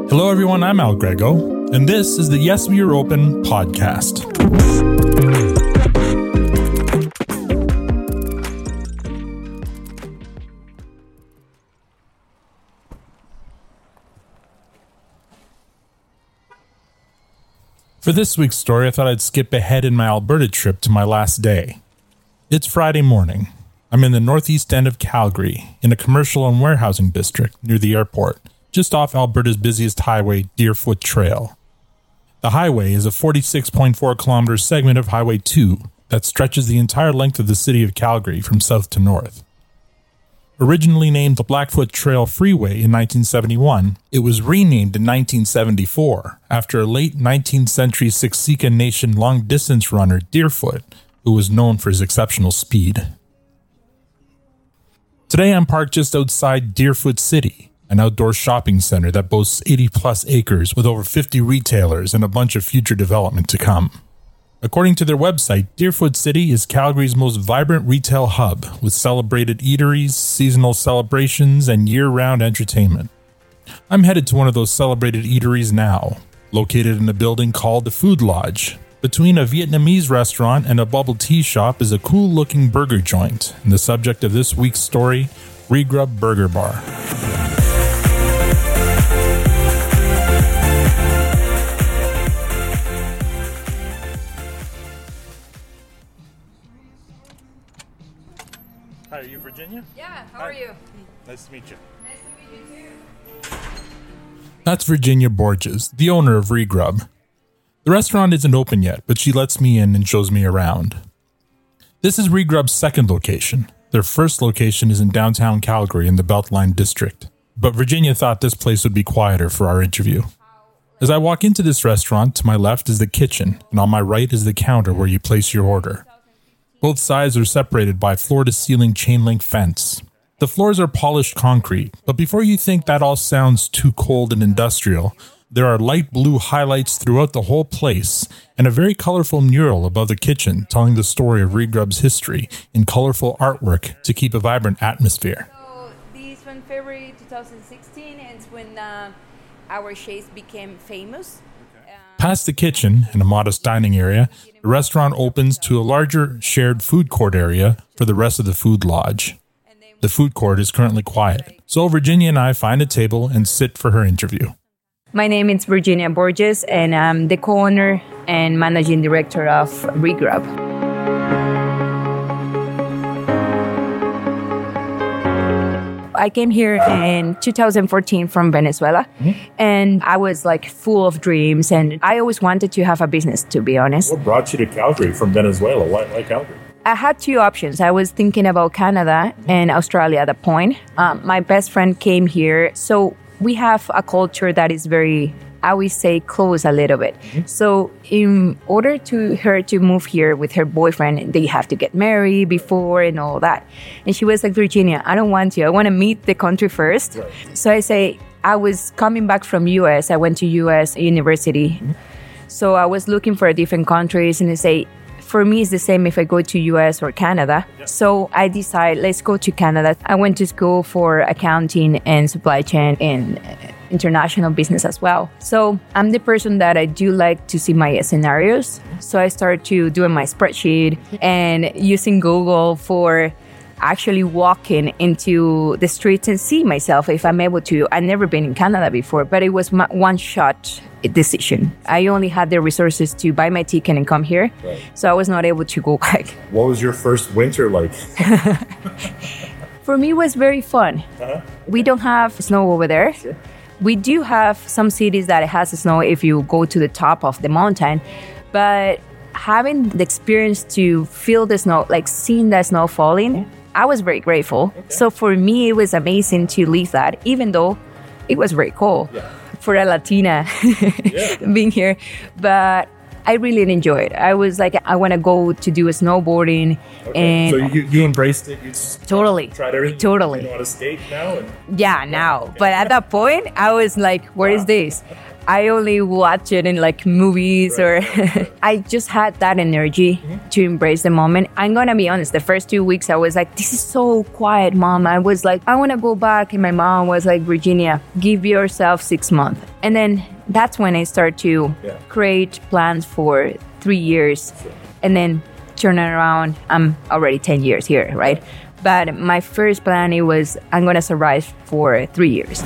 Hello everyone, I'm Al Grego, and this is the Yes We Are Open podcast. For this week's story, I thought I'd skip ahead in my Alberta trip to my last day. It's Friday morning. I'm in the northeast end of Calgary, in a commercial and warehousing district near the airport, just off Alberta's busiest highway, Deerfoot Trail. The highway is a 46.4 kilometer segment of Highway 2 that stretches the entire length of the city of Calgary from south to north. Originally named the Blackfoot Trail Freeway in 1971, it was renamed in 1974 after a late 19th century Siksika Nation long-distance runner, Deerfoot, who was known for his exceptional speed. Today I'm parked just outside Deerfoot City, an outdoor shopping center that boasts 80-plus acres with over 50 retailers and a bunch of future development to come. According to their website, Deerfoot City is Calgary's most vibrant retail hub, with celebrated eateries, seasonal celebrations, and year-round entertainment. I'm headed to one of those celebrated eateries now, located in a building called the Food Lodge. Between a Vietnamese restaurant and a bubble tea shop is a cool-looking burger joint, and the subject of this week's story, Regrub Burger Bar. Hi, are you Virginia? Yeah, how are you? Nice to meet you. Nice to meet you too. That's Virginia Borges, the owner of Regrub. The restaurant isn't open yet, but she lets me in and shows me around. This is Regrub's second location. Their first location is in downtown Calgary in the Beltline district, but Virginia thought this place would be quieter for our interview. As I walk into this restaurant, to my left is the kitchen, and on my right is the counter where you place your order. Both sides are separated by floor-to-ceiling chain-link fence. The floors are polished concrete, but before you think that all sounds too cold and industrial, there are light blue highlights throughout the whole place, and a very colorful mural above the kitchen telling the story of Regrub's history in colorful artwork to keep a vibrant atmosphere. So this from February 2016 is when our chefs became famous. Past the kitchen, in a modest dining area, the restaurant opens to a larger shared food court area for the rest of the food lodge. The food court is currently quiet, so Virginia and I find a table and sit for her interview. My name is Virginia Borges, and I'm the co-owner and managing director of Regrub. I came here in 2014 from Venezuela, and I was like full of dreams, and I always wanted to have a business, to be honest. What brought you to Calgary from Venezuela? Why Calgary? I had two options. I was thinking about Canada and Australia at that point. My best friend came here, so we have a culture that is very, I would say, close a little bit. So in order to her to move here with her boyfriend, they have to get married before and all that. And she was like, Virginia, I don't want you. I want to meet the country first. Right. So I say, I was coming back from US. I went to US university. So I was looking for different countries, and I say, for me, it's the same if I go to US or Canada. Yeah. So I decided, let's go to Canada. I went to school for accounting and supply chain and international business as well. So I'm the person that I do like to see my scenarios. So I started to doing my spreadsheet and using Google for actually walking into the streets and see myself if I'm able to. I've never been in Canada before, but it was my one-shot decision. I only had the resources to buy my ticket and come here, right. So I was not able to go back. What was your first winter like? For me, it was very fun. We don't have snow over there. Sure. We do have some cities that has snow if you go to the top of the mountain, but having the experience to feel the snow, like seeing the snow falling, I was very grateful. Okay. So for me, it was amazing to live that, even though it was very cold for a Latina being here. But I really enjoyed it. I was like, I want to go to do a snowboarding. Okay. And so you embraced it? You totally. Tried everything? Totally. You know how to skate now? Yeah, now. Okay. But at that point, I was like, what is this? I only watch it in like movies or I just had that energy to embrace the moment. I'm gonna be honest, the first 2 weeks I was like, this is so quiet, Mom. I was like, I wanna go back. And my mom was like, Virginia, give yourself 6 months. And then that's when I start to create plans for 3 years and then turn it around. I'm already 10 years here, right? But my first plan, it was I'm gonna survive for 3 years.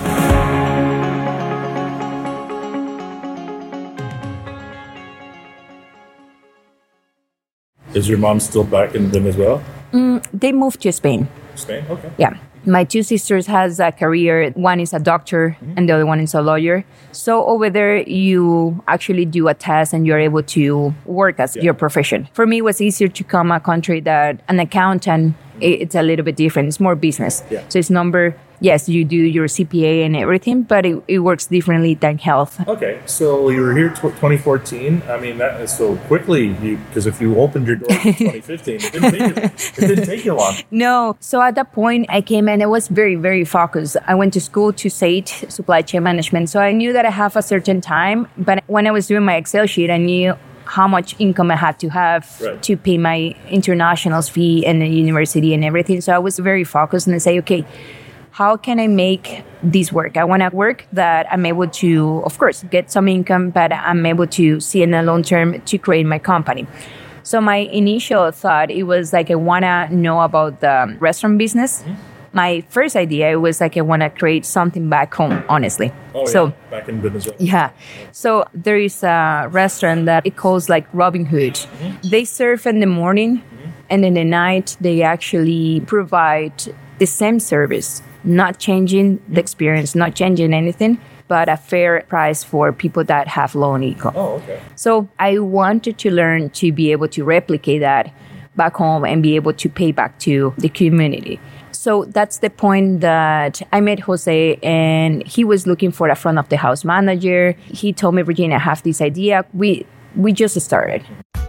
Is your mom still back in Venezuela? They moved to Spain. Spain? Okay. Yeah. My two sisters has a career. One is a doctor and the other one is a lawyer. So over there, you actually do a test and you're able to work as your profession. For me, it was easier to come a country that an accountant, it's a little bit different. It's more business. Yeah. So it's number. Yes, you do your CPA and everything, but it works differently than health. Okay, so you were here 2014. I mean, that is so quickly, because if you opened your door in 2015, it didn't take you long. No. So at that point, I came and I was very, very focused. I went to school to SAIT, Supply Chain Management. So I knew that I have a certain time, but when I was doing my Excel sheet, I knew how much income I had to have to pay my internationals fee and the university and everything. So I was very focused and I say, okay, how can I make this work? I want to work that I'm able to, of course, get some income, but I'm able to see in the long term to create my company. So my initial thought, it was like, I want to know about the restaurant business. My first idea was like, I want to create something back home, honestly. Oh, so, back in Venezuela. Yeah. So there is a restaurant that it calls like Robin Hood. They serve in the morning and in the night, they actually provide the same service, not changing the experience, not changing anything, but a fair price for people that have low income. Oh, okay. So I wanted to learn to be able to replicate that back home and be able to pay back to the community. So that's the point that I met Jose and he was looking for a front of the house manager. He told me, Virginia, I have this idea. We just started.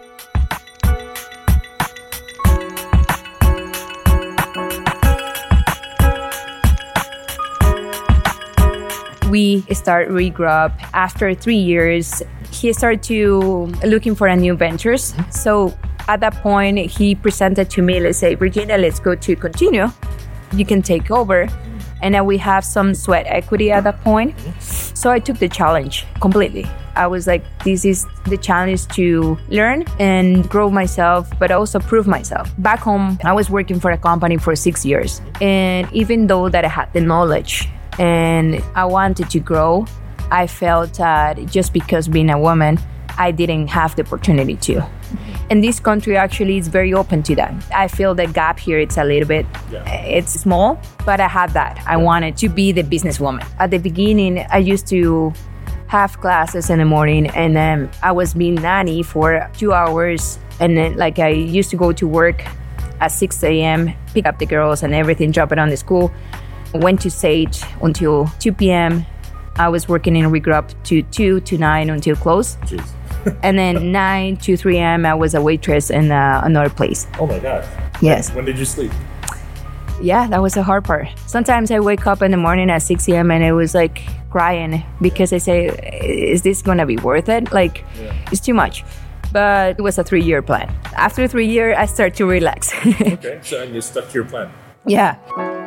We start Regrub. After 3 years, he started to looking for a new ventures. So at that point, he presented to me, let's say, Virginia, let's go to Continue. You can take over. And then we have some sweat equity at that point. So I took the challenge completely. I was like, this is the challenge to learn and grow myself, but also prove myself. Back home, I was working for a company for 6 years. And even though that I had the knowledge and I wanted to grow, I felt that just because being a woman, I didn't have the opportunity to. And this country actually is very open to that. I feel the gap here, it's a little bit, it's small, but I had that. I wanted to be the businesswoman. At the beginning, I used to have classes in the morning and then I was being nanny for 2 hours. And then like I used to go to work at 6 a.m., pick up the girls and everything, drop it on the school. Went to SAIT until 2 p.m. I was working in Regrub to 2 to 9 until close. Jeez. And then 9 to 3 a.m. I was a waitress in another place. Oh my God. Yes. When did you sleep? Yeah, that was the hard part. Sometimes I wake up in the morning at 6 a.m. and I was like crying because I say, is this going to be worth it? Like, it's too much. But it was a 3-year plan. After 3 years, I start to relax. Okay, so and you stuck to your plan. Yeah.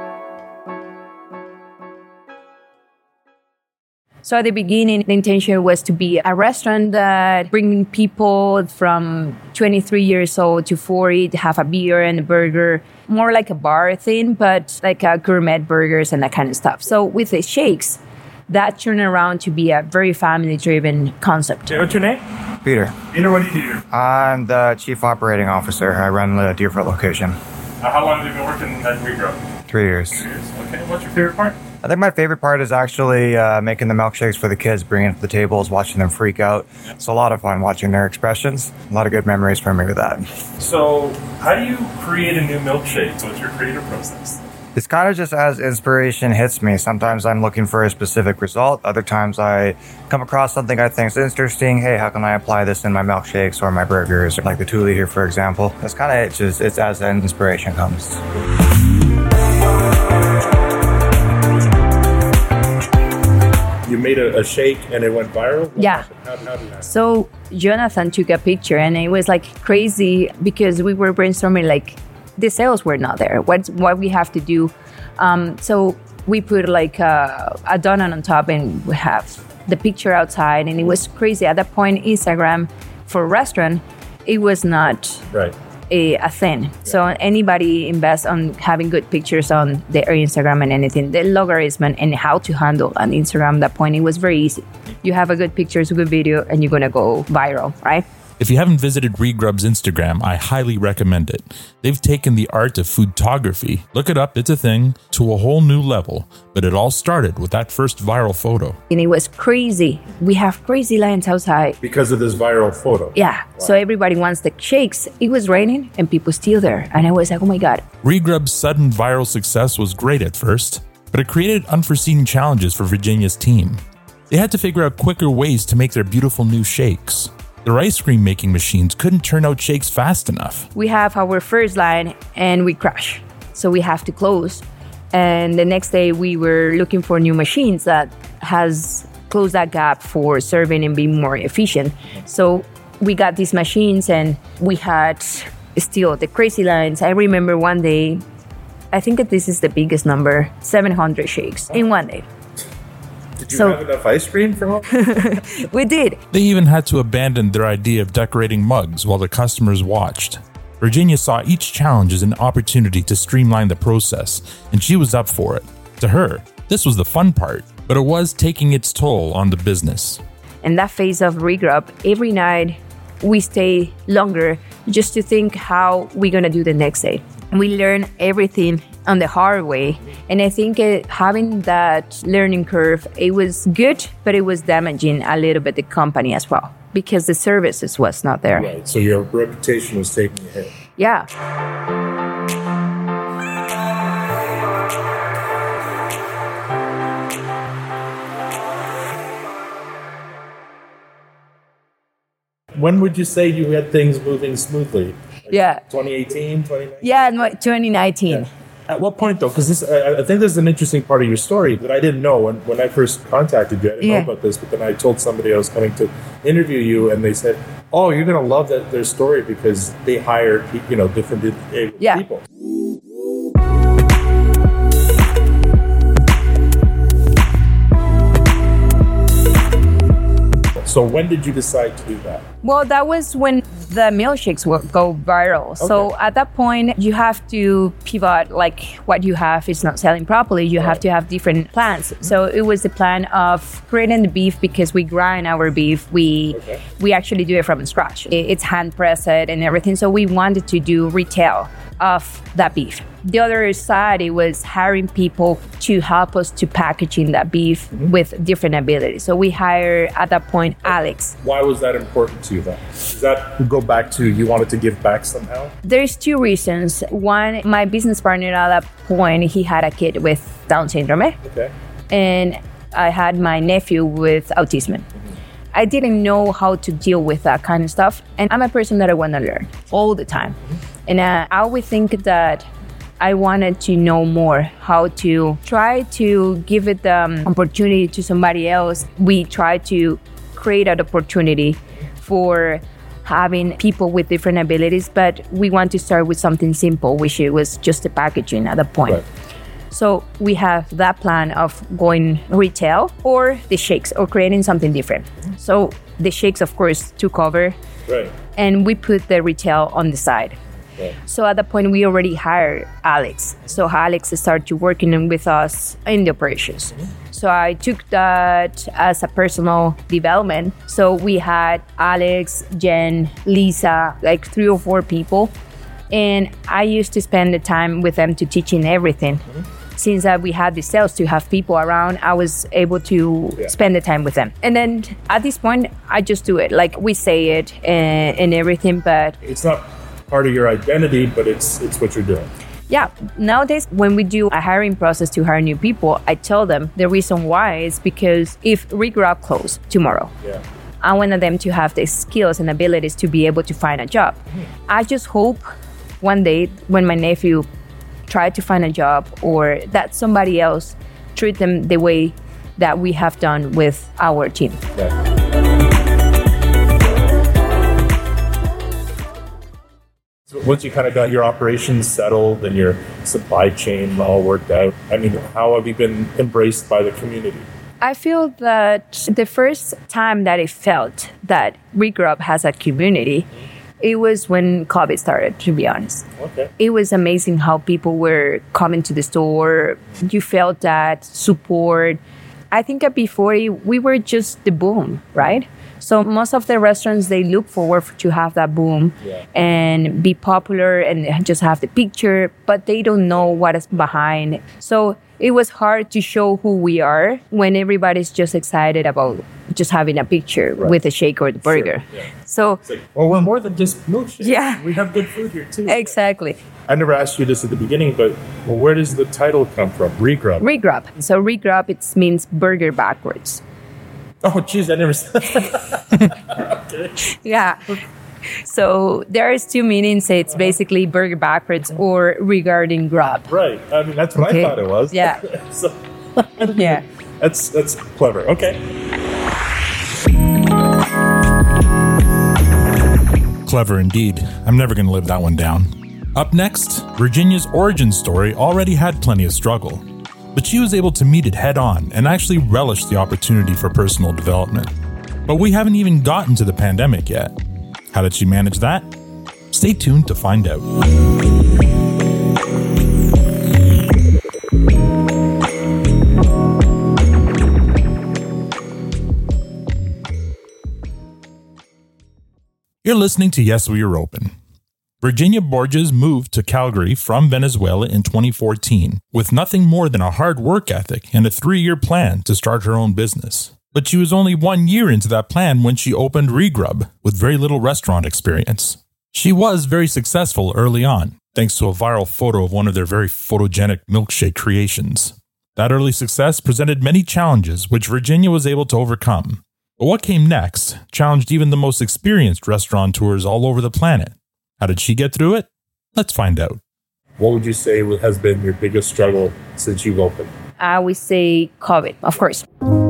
So at the beginning, the intention was to be a restaurant that bringing people from 23 years old to 40 to have a beer and a burger, more like a bar thing, but like a gourmet burgers and that kind of stuff. So with the shakes, that turned around to be a very family-driven concept. What's your name? Peter. Peter, what do you do here? I'm the Chief Operating Officer. I run the Deerfoot location. How long have you been working at Regrub? 3 years. 3 years. Okay, what's your favorite part? I think my favorite part is actually making the milkshakes for the kids, bringing it to the tables, watching them freak out. It's a lot of fun watching their expressions. A lot of good memories for me with that. So, how do you create a new milkshake? What's your creative process? It's kind of just as inspiration hits me. Sometimes I'm looking for a specific result. Other times I come across something I think is interesting. Hey, how can I apply this in my milkshakes or my burgers? Like the Thule here, for example. That's kind of it. Just, it's as an inspiration comes. You made a shake and it went viral? Yeah. How did that? So Jonathan took a picture and it was like crazy because we were brainstorming like the sales were not there. What we have to do. So we put like a donut on top and we have the picture outside and it was crazy. At that point, Instagram for restaurant, it was not Right. a thing. So anybody invest on having good pictures on their Instagram and anything. The logarithm and how to handle on Instagram at that point, it was very easy. You have a good pictures, a good video, and you're gonna go viral, right? If you haven't visited Regrub's Instagram, I highly recommend it. They've taken the art of foodtography, look it up, it's a thing, to a whole new level. But it all started with that first viral photo. And it was crazy. We have crazy lines outside. Because of this viral photo. Yeah. Wow. So everybody wants the shakes. It was raining and people still there. And I was like, oh my God. Regrub's sudden viral success was great at first, but it created unforeseen challenges for Virginia's team. They had to figure out quicker ways to make their beautiful new shakes. Their ice cream making machines couldn't turn out shakes fast enough. We have our first line and we crash. So we have to close. And the next day we were looking for new machines that has closed that gap for serving and being more efficient. So we got these machines and we had still the crazy lines. I remember one day, I think that this is the biggest number, 700 shakes in one day. Did you have enough ice cream for all? We did. They even had to abandon their idea of decorating mugs while the customers watched. Virginia saw each challenge as an opportunity to streamline the process, and she was up for it. To her, this was the fun part, but it was taking its toll on the business. In that phase of Regrub, every night we stay longer just to think how we're going to do the next day. We learn everything on the hard way. And I think having that learning curve, it was good, but it was damaging a little bit the company as well because the services was not there. Right. So your reputation was taking a hit. Yeah. When would you say you had things moving smoothly? Yeah. 2018, 2019? Yeah, 2019. Yeah. At what point, though? Because I think this is an interesting part of your story that I didn't know when I first contacted you. I didn't know about this, but then I told somebody I was coming to interview you, and they said, "Oh, you're going to love their story because they hired, different people." So when did you decide to do that? Well, that was when the milkshakes will go viral. Okay. So at that point, you have to pivot, like what you have is not selling properly. You have to have different plans. Mm-hmm. So it was the plan of creating the beef because we grind our beef. We actually do it from scratch. It's hand pressed and everything. So we wanted to do retail of that beef. The other side, it was hiring people to help us to packaging that beef with different abilities. So we hired at that point Alex. Why was that important to you then? Does that go back to you wanted to give back somehow? There's two reasons. One, my business partner at that point, he had a kid with Down syndrome. Okay. And I had my nephew with autism. I didn't know how to deal with that kind of stuff. And I'm a person that I want to learn all the time. And I always think that I wanted to know more how to try to give it the opportunity to somebody else. We try to create an opportunity for having people with different abilities, but we want to start with something simple, which it was just the packaging at the point. Right. So we have that plan of going retail or the shakes or creating something different. So the shakes, of course, took over. Right. And we put the retail on the side. Right. So at that point, we already hired Alex. So Alex started working with us in the operations. So I took that as a personal development. So we had Alex, Jen, Lisa, like 3 or 4 people. And I used to spend the time with them to teaching everything. Since we had the sales to have people around, I was able to spend the time with them. And then at this point, I just do it. Like we say it and everything, but it's not part of your identity, but it's what you're doing. Yeah. Nowadays, when we do a hiring process to hire new people, I tell them the reason why is because if Regrub close tomorrow, I wanted them to have the skills and abilities to be able to find a job. I just hope one day when my nephew try to find a job or that somebody else treat them the way that we have done with our team. Yeah. So once you kind of got your operations settled and your supply chain all worked out, I mean, how have you been embraced by the community? I feel that the first time that I felt that Regrub has a community, it was when COVID started, to be honest. Okay. It was amazing how people were coming to the store. You felt that support. I think that before we were just the boom, right? So most of the restaurants, they look forward to have that boom and be popular and just have the picture, but they don't know what is behind. So it was hard to show who we are when everybody's just excited about just having a picture with a shake or the burger. Sure, yeah. So, it's like, well, we're more than just milkshakes. Yeah. We have good food here too. Exactly. I never asked you this at the beginning, but where does the title come from? Regrub. Regrub. So Regrub, it means burger backwards. Oh, geez, I never said that. Okay. Yeah. So there's two meanings. It's basically burger backwards or regarding grub. Right. I mean, that's what I thought it was. Yeah. So, Yeah. That's clever. Okay. Clever indeed. I'm never going to live that one down. Up next, Virginia's origin story already had plenty of struggle, but she was able to meet it head on and actually relish the opportunity for personal development. But we haven't even gotten to the pandemic yet. How did she manage that? Stay tuned to find out. You're listening to Yes, We Are Open. Virginia Borges moved to Calgary from Venezuela in 2014 with nothing more than a hard work ethic and a 3-year plan to start her own business. But she was only 1 year into that plan when she opened Regrub with very little restaurant experience. She was very successful early on, thanks to a viral photo of one of their very photogenic milkshake creations. That early success presented many challenges which Virginia was able to overcome. But what came next challenged even the most experienced restaurateurs all over the planet. How did she get through it? Let's find out. What would you say has been your biggest struggle since you've opened? I would say COVID, of course.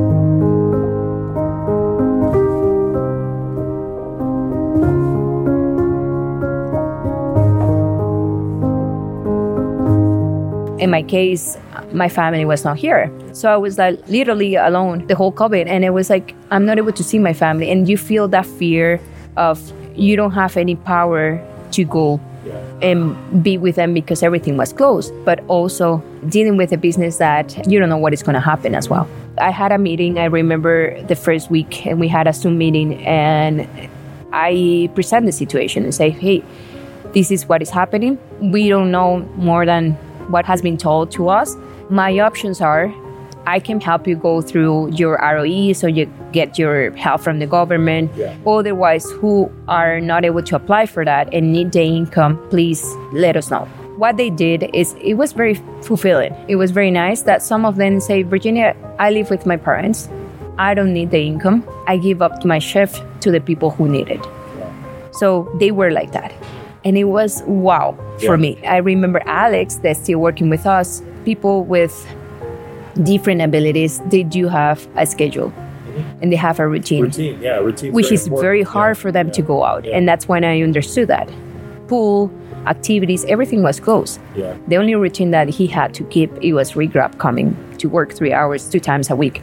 In my case, my family was not here. So I was like literally alone the whole COVID. And it was like, I'm not able to see my family. And you feel that fear of you don't have any power to go and be with them because everything was closed. But also dealing with a business that you don't know what is going to happen as well. I had a meeting, I remember the first week, and we had a Zoom meeting. And I present the situation and say, hey, this is what is happening. We don't know more than what has been told to us. My options are, I can help you go through your ROE so you get your help from the government. Otherwise, who are not able to apply for that and need the income, please let us know. What they did is, it was very fulfilling. It was very nice that some of them say, Virginia, I live with my parents. I don't need the income. I give up to my chef to the people who need it. So they were like that. And it was wow for me. I remember Alex, that's still working with us, people with different abilities, they do have a schedule and they have a routine. Routine, which is very hard for them to go out. And that's when I understood that. Pool, activities, everything was closed. The only routine that he had to keep, it was Regrub coming to work 3 hours, 2 times a week.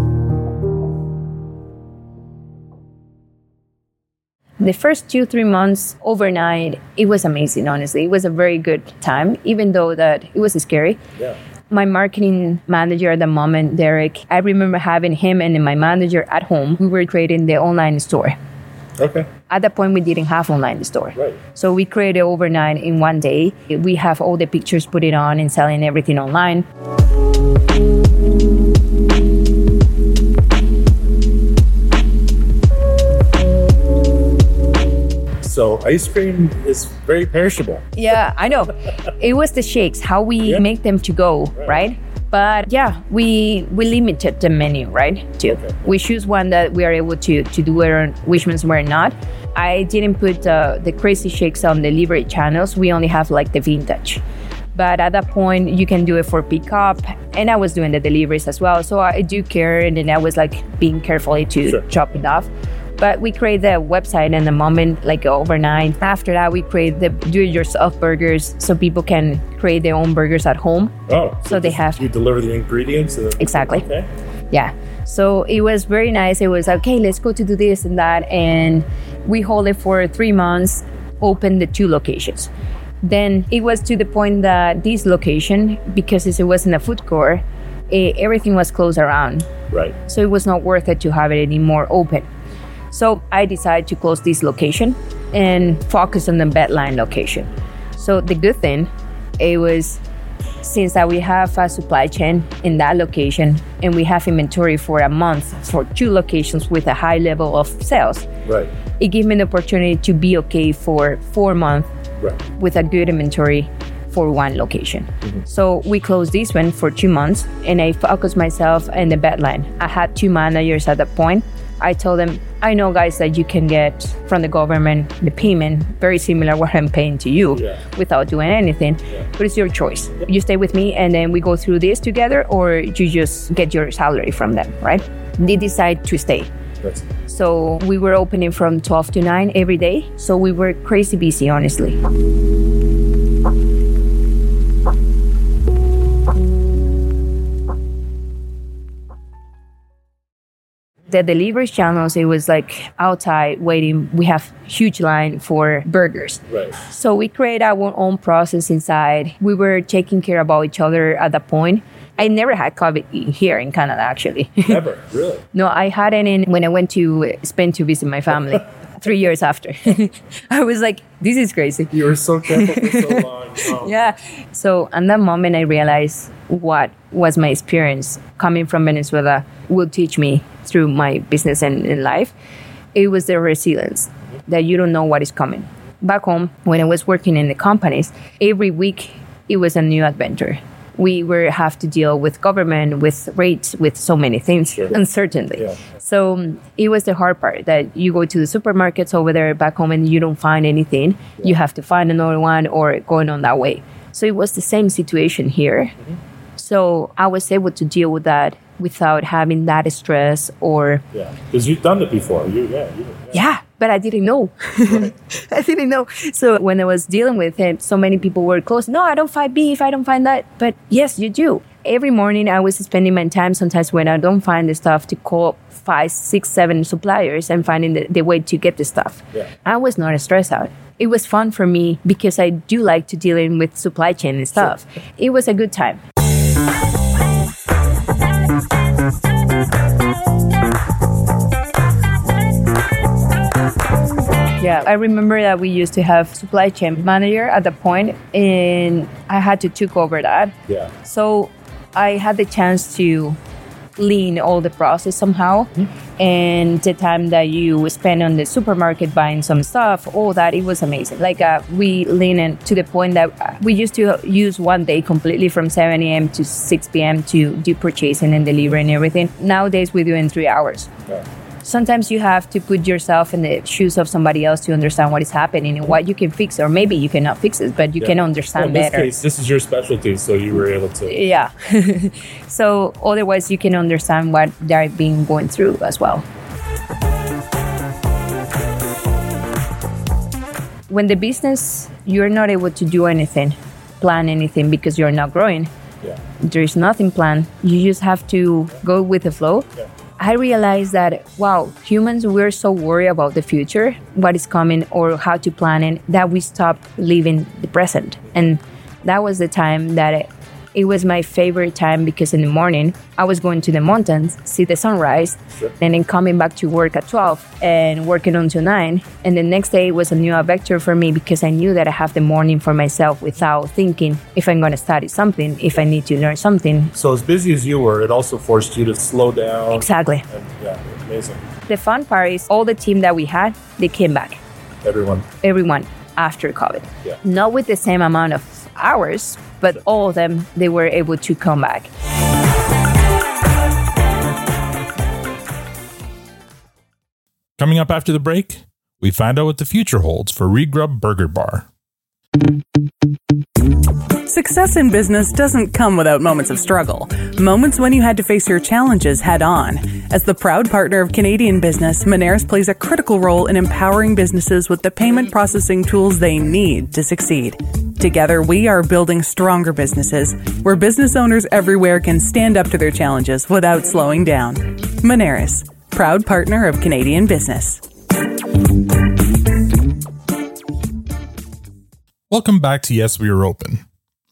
The first 2-3 months overnight, it was amazing, honestly. It was a very good time, even though that it was scary. My marketing manager at the moment, Derek, I remember having him and my manager at home. We were creating the online store. Okay. At that point, we didn't have online store. Right. So we created overnight in 1 day. We have all the pictures put it on and selling everything online. So ice cream is very perishable. Yeah, I know. It was the shakes, how we make them to go, right? But yeah, we limited the menu, right? Too. We choose one that we are able to do it, which ones we're not. I didn't put the crazy shakes on the delivery channels. We only have like the vintage. But at that point, you can do it for pickup. And I was doing the deliveries as well. So I do care. And then I was like being carefully to chop it off. But we create the website in the moment, like overnight. After that, we create the do-it-yourself burgers so people can create their own burgers at home. Oh, so they have... You deliver the ingredients? Exactly. Okay. Yeah. So it was very nice. It was okay, let's go to do this and that. And we hold it for 3 months, open the 2 locations. Then it was to the point that this location, because it wasn't a food court, everything was closed around. Right. So it was not worth it to have it anymore open. So I decided to close this location and focus on the Bedline location. So the good thing, it was since that we have a supply chain in that location and we have inventory for a month for 2 locations with a high level of sales. Right. It gave me the opportunity to be okay for 4 months with a good inventory for 1 location. So we closed this one for 2 months and I focused myself in the Bedline. I had 2 managers at that point. I told them, I know guys that you can get from the government the payment very similar what I'm paying to you without doing anything, but it's your choice. You stay with me and then we go through this together, or you just get your salary from them, right? They decide to stay. So we were opening from 12 to 9 every day. So we were crazy busy, honestly. The delivery channels, it was like outside waiting. We have huge line for burgers. Right. So we create our own process inside. We were taking care about each other at that point. I never had COVID here in Canada, actually. Never? Really? No, I had it when I went to Spain to visit my family 3 years after. I was like, this is crazy. You were so careful for so long. Oh. Yeah. So at that moment, I realized what was my experience coming from Venezuela will teach me through my business and in life. It was the resilience that you don't know what is coming. Back home, when I was working in the companies, every week it was a new adventure. We have to deal with government, with rates, with so many things, uncertainty. Yeah. So it was the hard part that you go to the supermarkets over there back home and you don't find anything. Yeah. You have to find another one or going on that way. So it was the same situation here. Mm-hmm. So I was able to deal with that without having that stress or... Yeah, because you've done it before. Yeah, but I didn't know. Right. I didn't know. So when I was dealing with him, so many people were close. No, I don't find beef. I don't find that. But yes, you do. Every morning I was spending my time sometimes when I don't find the stuff to call 5, 6, 7 suppliers and finding the way to get the stuff. Yeah. I was not stressed out. It was fun for me because I do like to deal in with supply chain and stuff. Sure. It was a good time. Yeah, I remember that we used to have supply chain manager at the point, and I had to take over that. Yeah. So I had the chance to lean all the process somehow. Mm-hmm. And the time that you spend on the supermarket buying some stuff, all that, it was amazing. Like we lean in to the point that we used to use one day completely from 7 a.m. to 6 p.m. to do purchasing and delivering and everything. Nowadays we do in 3 hours. Yeah. Sometimes you have to put yourself in the shoes of somebody else to understand what is happening and what you can fix, or maybe you cannot fix it, but you can understand better. In this case, this is your specialty, so you were able to... Yeah. So otherwise, you can understand what they're being going through as well. When the business, you're not able to do anything, plan anything because you're not growing. Yeah. There's nothing planned. You just have to go with the flow. Yeah. I realized that, wow, humans, we're so worried about the future, what is coming or how to plan it, that we stop living the present. And that was the time that it was my favorite time, because in the morning I was going to the mountains, see the sunrise, and then coming back to work at 12 and working until 9. And the next day was a new adventure for me, because I knew that I have the morning for myself without thinking if I'm going to study something, if I need to learn something. So as busy as you were, it also forced you to slow down. Exactly. And, yeah, amazing. The fun part is all the team that we had, they came back. Everyone after COVID. Yeah. Not with the same amount of hours, but all of them, they were able to come back. Coming up after the break, we find out what the future holds for Regrub Burger Bar. Success in business doesn't come without moments of struggle. Moments when you had to face your challenges head on. As the proud partner of Canadian business, Moneris plays a critical role in empowering businesses with the payment processing tools they need to succeed. Together, we are building stronger businesses where business owners everywhere can stand up to their challenges without slowing down. Moneris, proud partner of Canadian business. Welcome back to Yes, We Are Open.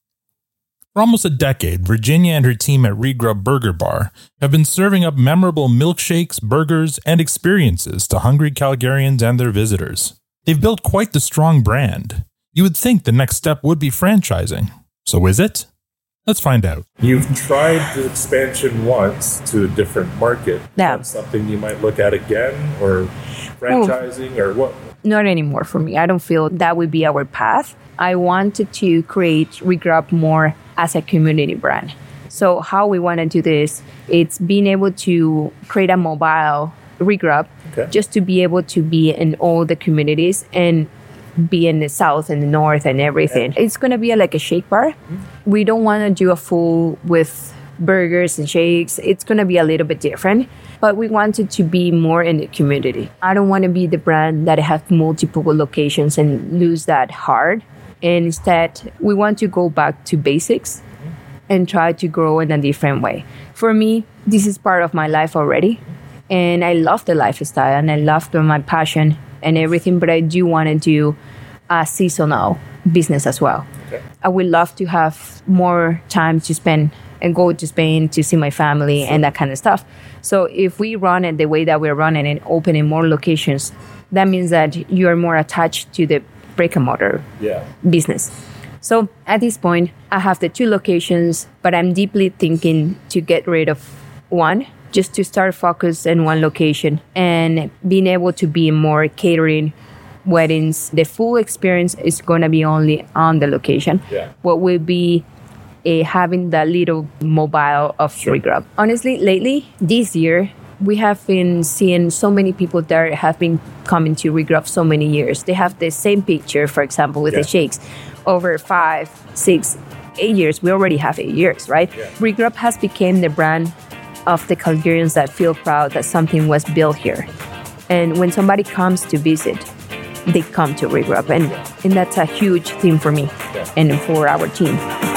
For almost a decade, Virginia and her team at Regrub Burger Bar have been serving up memorable milkshakes, burgers, and experiences to hungry Calgarians and their visitors. They've built quite the strong brand. You would think the next step would be franchising. So is it? Let's find out. You've tried the expansion once to a different market. Yeah. That's something you might look at again, or franchising, or what? Not anymore for me. I don't feel that would be our path. I wanted to create Regrub more as a community brand. So how we want to do this, it's being able to create a mobile Regrub just to be able to be in all the communities and be in the south and the north and everything. It's going to be like a shake bar. We don't want to do a full with burgers and shakes. It's going to be a little bit different, but we wanted to be more in the community. I don't want to be the brand that has multiple locations and lose that heart. And instead, we want to go back to basics and try to grow in a different way. For me, this is part of my life already. And I love the lifestyle and I love my passion and everything, but I do want to do a seasonal business as well. Okay. I would love to have more time to spend and go to Spain to see my family and that kind of stuff. So if we run it the way that we're running and opening more locations, that means that you are more attached to the brick and mortar business. So at this point, I have the 2 locations, but I'm deeply thinking to get rid of one, just to start focus in one location and being able to be more catering, weddings. The full experience is going to be only on the location. What will be having that little mobile of Regrub. Honestly, lately, this year, we have been seeing so many people that have been coming to Regrub so many years. They have the same picture, for example, with the shakes. Over 5, 6, 8 years. We already have 8 years, right? Regrub has become the brand of the Calgarians that feel proud that something was built here. And when somebody comes to visit, they come to Regrub. And that's a huge thing for me and for our team.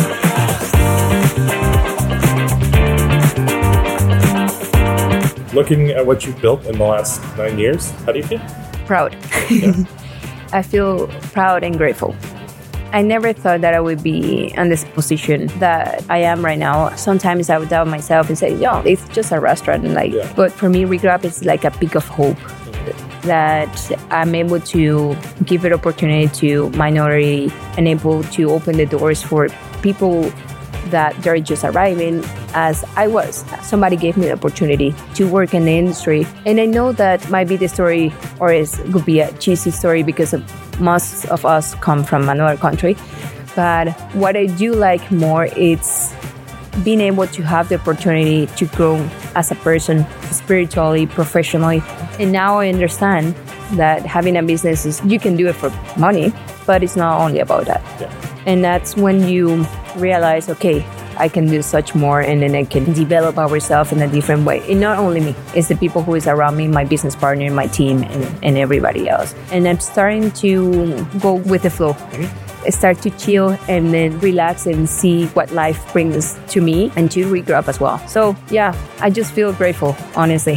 Looking at what you've built in the last 9 years, how do you feel? Proud. I feel proud and grateful. I never thought that I would be in this position that I am right now. Sometimes I would doubt myself and say, yo, it's just a restaurant. But for me, Regrub is like a peak of hope that I'm able to give it opportunity to minority and able to open the doors for people that they're just arriving as I was. Somebody gave me the opportunity to work in the industry. And I know that might be the story, or it could be a cheesy story because most of us come from another country. But what I do like more is being able to have the opportunity to grow as a person, spiritually, professionally. And now I understand that having a business is, you can do it for money, but it's not only about that. And that's when you realize, okay, I can do such more, and then I can develop ourselves in a different way. And not only me, it's the people who is around me, my business partner, my team, and everybody else. And I'm starting to go with the flow. Start to chill and then relax and see what life brings to me and to Regrub as well. So yeah, I just feel grateful, honestly.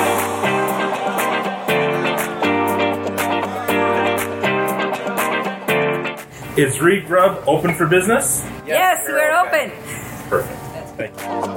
Is Regrub open for business? Yes, we're open. Perfect. Thank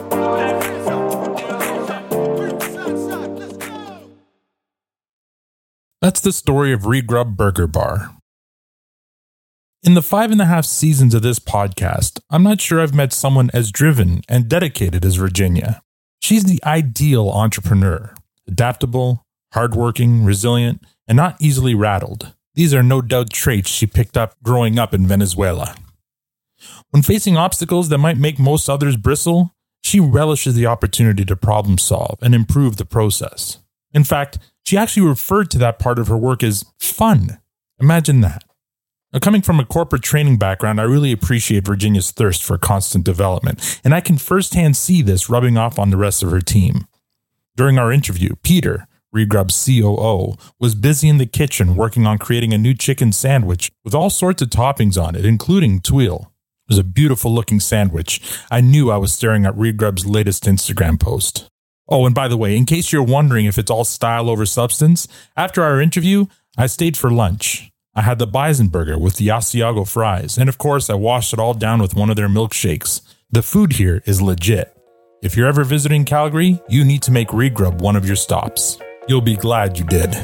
you. That's the story of Regrub Burger Bar. In the 5.5 seasons of this podcast, I'm not sure I've met someone as driven and dedicated as Virginia. She's the ideal entrepreneur, adaptable, hardworking, resilient, and not easily rattled. These are no doubt traits she picked up growing up in Venezuela. When facing obstacles that might make most others bristle, she relishes the opportunity to problem solve and improve the process. In fact, she actually referred to that part of her work as fun. Imagine that. Now, coming from a corporate training background, I really appreciate Virginia's thirst for constant development, and I can firsthand see this rubbing off on the rest of her team. During our interview, Peter, Regrub's COO, was busy in the kitchen working on creating a new chicken sandwich with all sorts of toppings on it, including tuile. It was a beautiful looking sandwich. I knew I was staring at Regrub's latest Instagram post. Oh, and by the way, in case you're wondering if it's all style over substance, after our interview, I stayed for lunch. I had the bison burger with the Asiago fries, and of course, I washed it all down with one of their milkshakes. The food here is legit. If you're ever visiting Calgary, you need to make Regrub one of your stops. You'll be glad you did.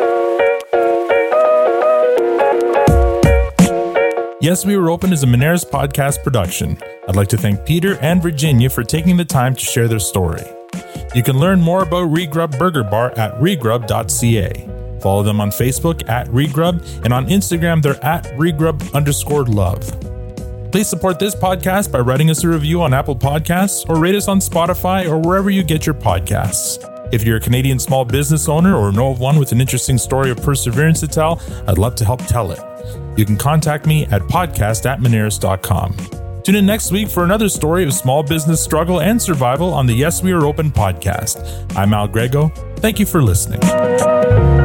Yes, We Were Open is a Moneris podcast production. I'd like to thank Peter and Virginia for taking the time to share their story. You can learn more about Regrub Burger Bar at regrub.ca. Follow them on Facebook at Regrub, and on Instagram they're at Regrub_love. Please support this podcast by writing us a review on Apple Podcasts or rate us on Spotify or wherever you get your podcasts. If you're a Canadian small business owner or know of one with an interesting story of perseverance to tell, I'd love to help tell it. You can contact me at podcast@moneris.com. Tune in next week for another story of small business struggle and survival on the Yes, We Are Open podcast. I'm Al Grego. Thank you for listening.